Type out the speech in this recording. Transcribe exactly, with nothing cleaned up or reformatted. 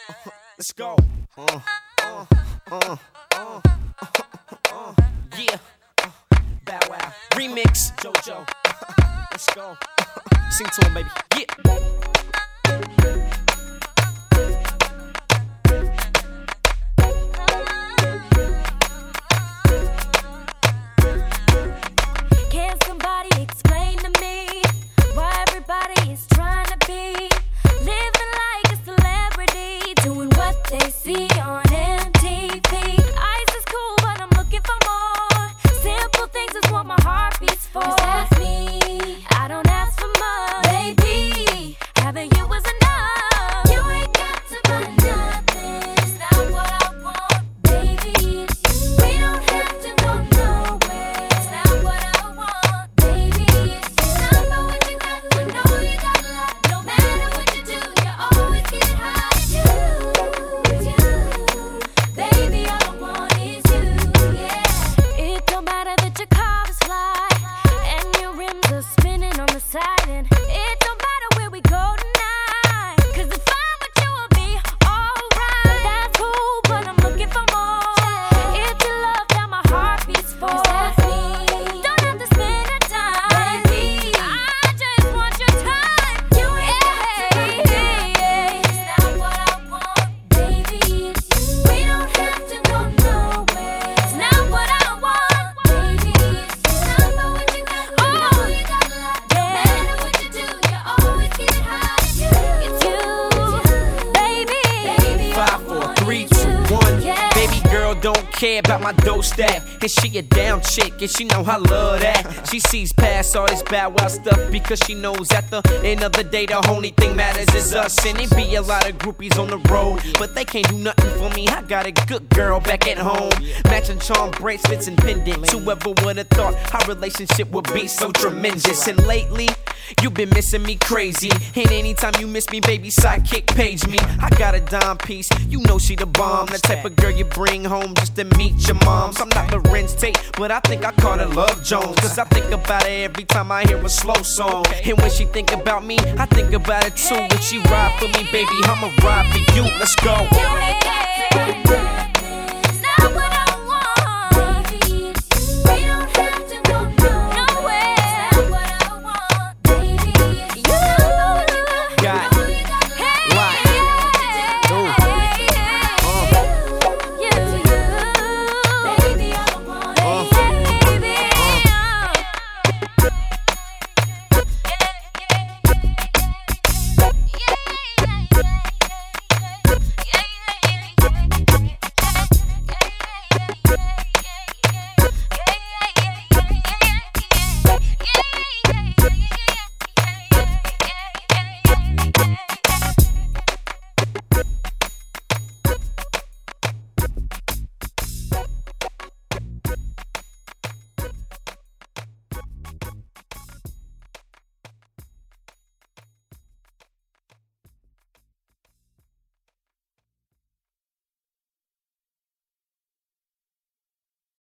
Let's go. Uh, uh, uh, uh, uh, yeah. Bow Wow. Remix. JoJo. Let's go. Sing to him, baby. Yeah. Can somebody explain to me why everybody is trying to be living like a celebrity, doing what they see on M T V? Ice is cool, but I'm looking for more. Simple things is what my heart beats for. 'Cause that's me, I don't ask for much, baby. Having you was enough. You ain't got to buy nothing. It's not what I want, baby. It's you. We don't have to go nowhere. It's not what I want, baby. It's you. I know what you got, I know you got a lot. No matter what you do, you always get high. You, you, baby, all I want is you, yeah. It don't matter that your car is fly and your rims are spinning on the side, and it don't matter where we go tonight. 'Cause if I'm with you, I'll be alright. That's cool, but I'm looking for more. It's your love that my heart beats for. 'Cause that's me. Don't have to spend the time, baby. I just want your time. You ain't got to go. It's not what I want, baby. It's you. We don't have to go nowhere. It's not what I want, baby. It's you. I know what you got, I know you got a lot. No matter what you do, you always get high. It's you, it's you, baby. Baby, all I Five, four, want three, is two, you. one. Yeah. Baby girl don't care about my dough stack, and she a down chick, and she know I love that. She sees past all this Bow Wow stuff because she knows at the end of the day the only thing matters is us. And it be a lot of groupies on the road, but they can't do nothing for me. I got a good girl back at home, matching charm bracelets and pendants. Whoever would've thought our relationship would be so tremendous? And lately, you been missing me crazy, and anytime you miss me, baby, sidekick page me. I got a dime piece, you know she the bomb, the type of girl you bring home just to meet your moms. I'm not Lorenz Tate, but I think I call her Love Jones, 'cause I think about her every time I hear a slow song. And when she think about me, I think about it too. When she ride for me, baby, I'ma ride for you. Let's go. You ain't got